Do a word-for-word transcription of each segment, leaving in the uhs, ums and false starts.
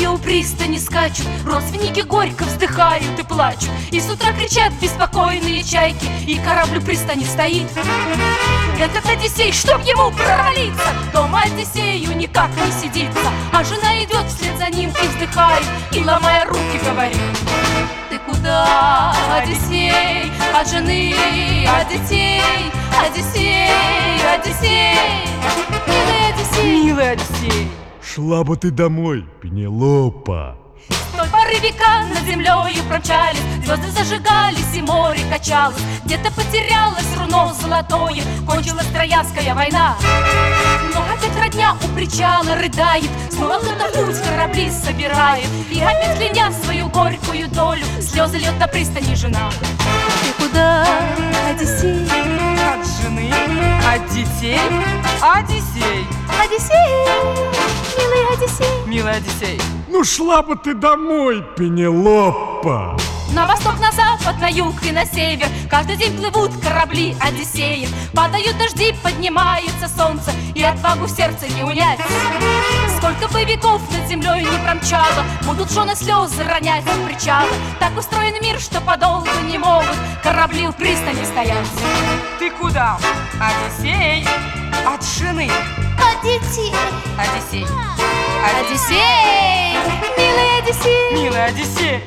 у пристани скачут, родственники горько вздыхают и плачут, и с утра кричат беспокойные чайки, и корабль у пристани стоит. Этот Одиссей, чтоб ему провалиться, дома Одиссею никак не сидится, а жена идет вслед за ним и вздыхает, и ломая руки говорит: ты куда, Одиссей, от жены, от детей, Одиссей, Одиссей, милый Одиссей, милый Одиссей. Шла бы ты домой, Пенелопа. С той поры века над землею промчались, звезды зажигались и море качалось, где-то потерялось руно золотое, кончилась Троянская война. Но опять родня у причала рыдает, снова кто-то в путь корабли собирает, и опять кляня свою горькую долю, слезы льет на пристани жена. Ты куда, Одиссей? От жены, от детей, Одиссей, Одиссей, милый Одиссей. милый Одиссей. Ну шла бы ты домой, Пенелопа. На восток, на запад, на юг и на север каждый день плывут корабли Одиссеев. Падают дожди, поднимается солнце, и отвагу в сердце не унять. Сколько бы веков над землей не промчало, будут жены слезы ронять от причала. Так устроен мир, что подолгу не могут корабли у пристани стоять. Ты куда, Одиссей? От жены, Одиссей, Одиссей, Одиссей, милый Одиссей. милый Одиссей.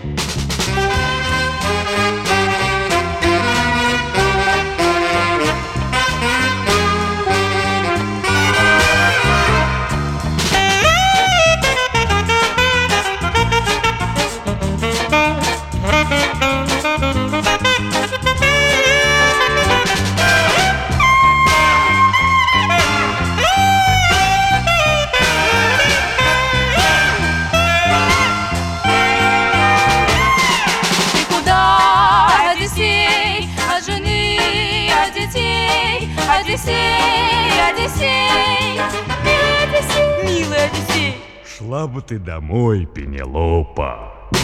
Одиссей, Одиссей, милый Одиссей. Милый Одиссей. Шла бы ты домой, Пенелопа.